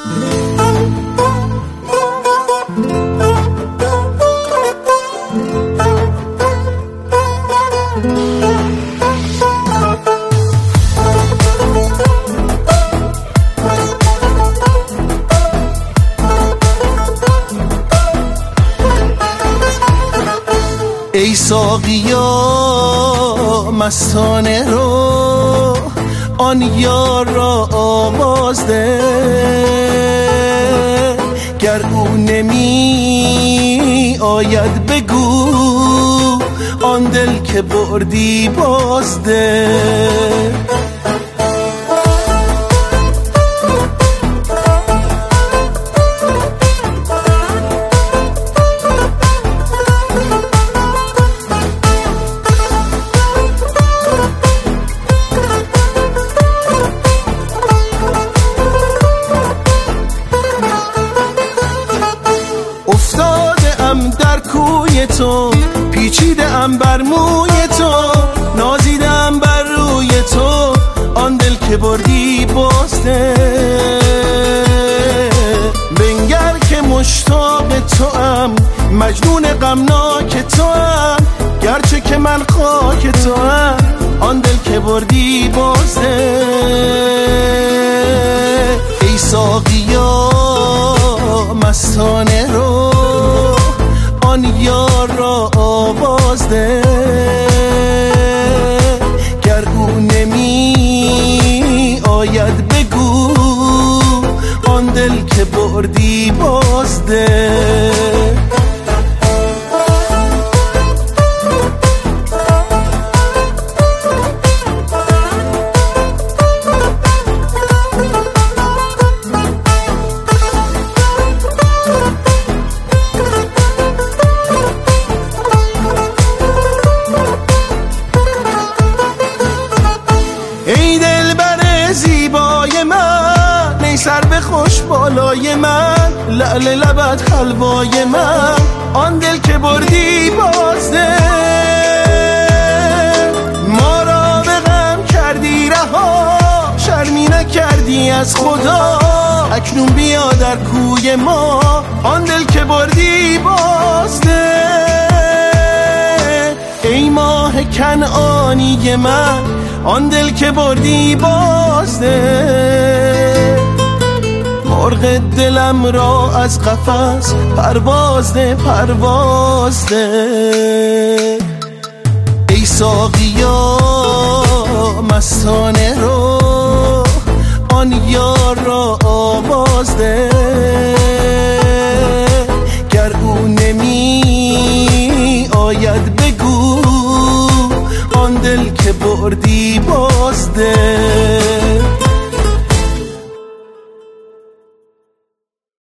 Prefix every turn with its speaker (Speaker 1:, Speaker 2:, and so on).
Speaker 1: ای ساقیا مستانه رو آن یار را آواز ده، گر او نمی آید بگو آن دل که بردی باز ده. افتاده ام در کوی تو، پیچیده ام بر موی تو، نازیده ام بر روی تو آن دل که بردی بازده. بنگر که مشتاق تو ام، مجنون غمناک تو ام، گرچه که من خاک تو ام آن دل که بردی بازده. ای ساقیا مستانه رو آن یار را آواز ده، گر او نمی آید بگو آن دل که بردی باز ده. ای دلبر زیبای من، ای سرو خوش بالای من، لعل لبت حلوای من آن دل که بردی بازده. ما را به غم کردی رها، شرمی نکردی از خدا، اکنون بیا در کوی ما آن دل که بردی بازده. ای ماه کنعانی من آن دل که بردی بازده. مرغ دلم را از قفس پرواز ده پرواز ده. ای ساقیا مستانه رو آن یار را آواز ده، گر او نمی آید بگو آن دل که بردی بازده.